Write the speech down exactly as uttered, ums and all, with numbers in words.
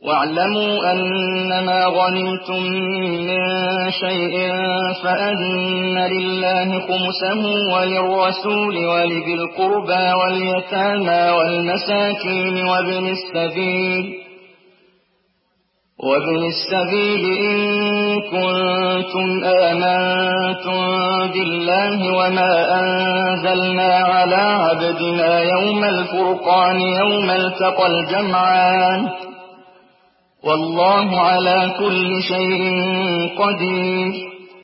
واعلموا أنما غنمتم من شيء فأن لله خمسه وللرسول ولذي القربى واليتامى والمساكين وابن السبيل وابن السبيل إن كنتم آمنتم بالله وما أنزلنا على عبدنا يوم الفرقان يوم التقى الجمعان والله على كل شيء قدير